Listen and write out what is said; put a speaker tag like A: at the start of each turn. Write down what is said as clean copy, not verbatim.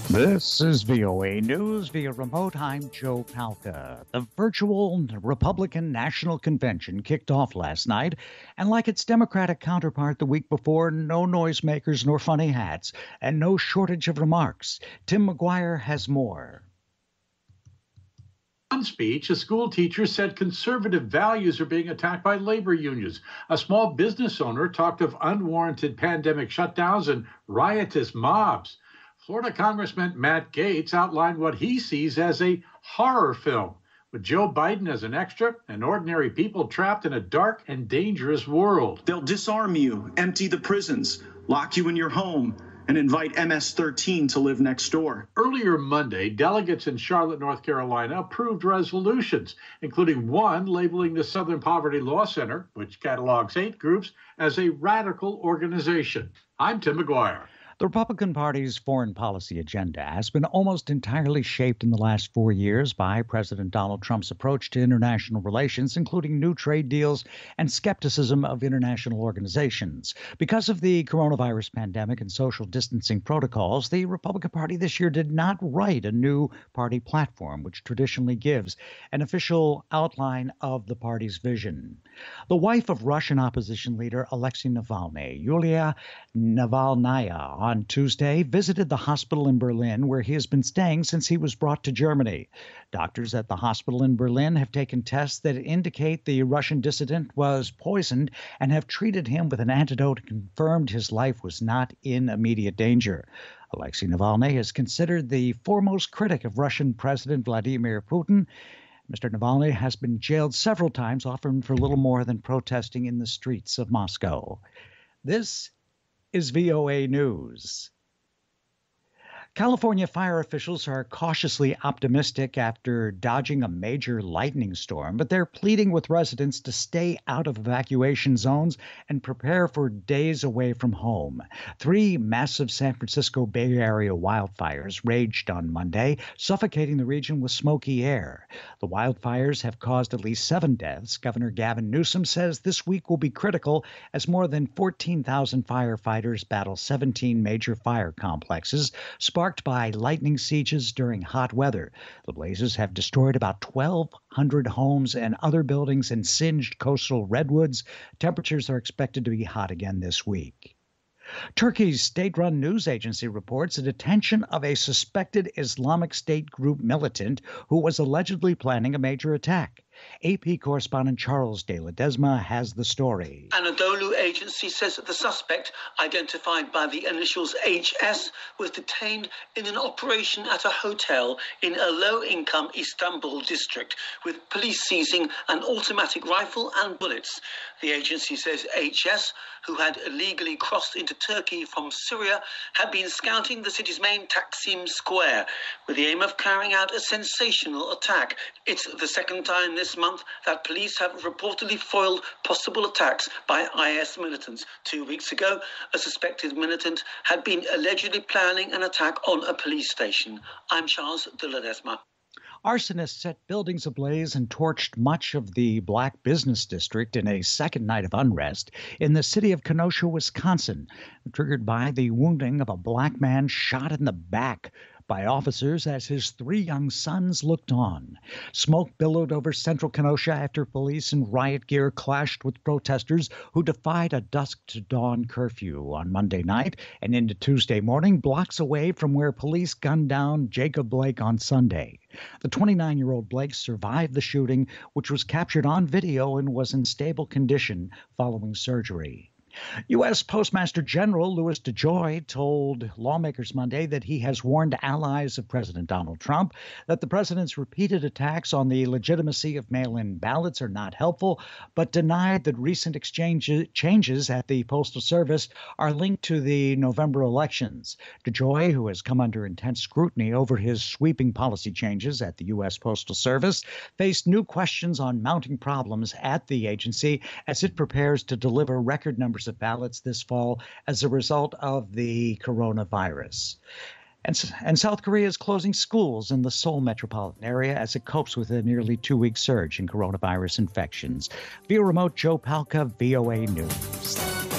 A: This is VOA News via remote. I'm Joe Palca. The virtual Republican National Convention kicked off last night, and like its Democratic counterpart the week before, no noisemakers nor funny hats, and no shortage of remarks. Tim McGuire has more.
B: In one speech, a school teacher said conservative values are being attacked by labor unions. A small business owner talked of unwarranted pandemic shutdowns and riotous mobs. Florida Congressman Matt Gaetz outlined what he sees as a horror film, with Joe Biden as an extra and ordinary people trapped in a dark and dangerous world.
C: They'll disarm you, empty the prisons, lock you in your home, and invite MS-13 to live next door.
B: Earlier Monday, delegates in Charlotte, North Carolina approved resolutions, including one labeling the Southern Poverty Law Center, which catalogs hate groups, as a radical organization. I'm Tim McGuire.
A: The Republican Party's foreign policy agenda has been almost entirely shaped in the last 4 years by President Donald Trump's approach to international relations, including new trade deals and skepticism of international organizations. Because of the coronavirus pandemic and social distancing protocols, the Republican Party this year did not write a new party platform, which traditionally gives an official outline of the party's vision. The wife of Russian opposition leader Alexei Navalny, Yulia Navalnaya, on Tuesday visited the hospital in Berlin where he has been staying since he was brought to Germany. Doctors at the hospital in Berlin have taken tests that indicate the Russian dissident was poisoned and have treated him with an antidote and confirmed his life was not in immediate danger. Alexei Navalny is considered the foremost critic of Russian President Vladimir Putin. Mr. Navalny has been jailed several times, often for little more than protesting in the streets of Moscow. This is VOA News. California fire officials are cautiously optimistic after dodging a major lightning storm, but they're pleading with residents to stay out of evacuation zones and prepare for days away from home. 3 massive San Francisco Bay Area wildfires raged on Monday, suffocating the region with smoky air. The wildfires have caused at least 7 deaths. Governor Gavin Newsom says this week will be critical as more than 14,000 firefighters battle 17 major fire complexes, sparked by lightning sieges during hot weather. The blazes have destroyed about 1,200 homes and other buildings and singed coastal redwoods. Temperatures are expected to be hot again this week. Turkey's state-run news agency reports the detention of a suspected Islamic State group militant who was allegedly planning a major attack. AP correspondent Charles de Ledesma has the story.
D: Anadolu agency says that the suspect, identified by the initials HS, was detained in an operation at a hotel in a low-income Istanbul district, with police seizing an automatic rifle and bullets. The agency says HS, who had illegally crossed into Turkey from Syria, had been scouting the city's main Taksim Square with the aim of carrying out a sensational attack. It's the second time this month that police have reportedly foiled possible attacks by IS militants. 2 weeks ago, a suspected militant had been allegedly planning an attack on a police station. I'm Charles de Ledesma.
A: Arsonists set buildings ablaze and torched much of the Black business district in a second night of unrest in the city of Kenosha, Wisconsin, triggered by the wounding of a Black man shot in the back by officers as his 3 young sons looked on. Smoke billowed over central Kenosha after police in riot gear clashed with protesters who defied a dusk-to-dawn curfew on Monday night and into Tuesday morning, blocks away from where police gunned down Jacob Blake on Sunday. The 29-year-old Blake survived the shooting, which was captured on video and was in stable condition following surgery. U.S. Postmaster General Louis DeJoy told lawmakers Monday that he has warned allies of President Donald Trump that the president's repeated attacks on the legitimacy of mail-in ballots are not helpful, but denied that recent changes at the Postal Service are linked to the November elections. DeJoy, who has come under intense scrutiny over his sweeping policy changes at the U.S. Postal Service, faced new questions on mounting problems at the agency as it prepares to deliver record numbers of ballots this fall as a result of the coronavirus. And South Korea is closing schools in the Seoul metropolitan area as it copes with a nearly 2-week surge in coronavirus infections. Via remote, Joe Palca, VOA News.